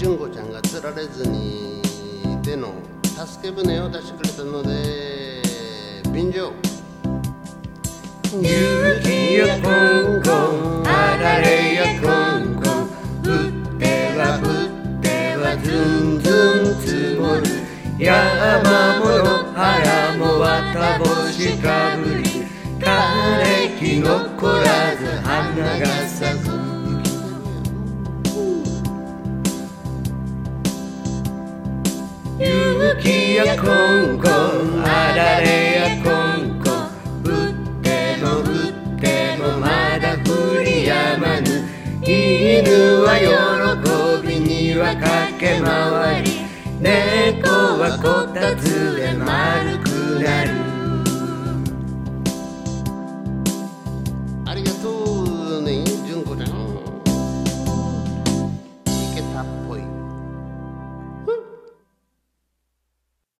純子ちゃんが釣られずに手の助け舟を出してくれたので便乗。 雪よこんこんあられやこんこん降っては降ってはずんずん積もる山もの原も綿星かぶり枯れ木残らず花が咲く雪やこんこんあられやこんこん降っても降ってもまだ降りやまぬ犬は喜びには駆け回り猫はこたつで丸くなり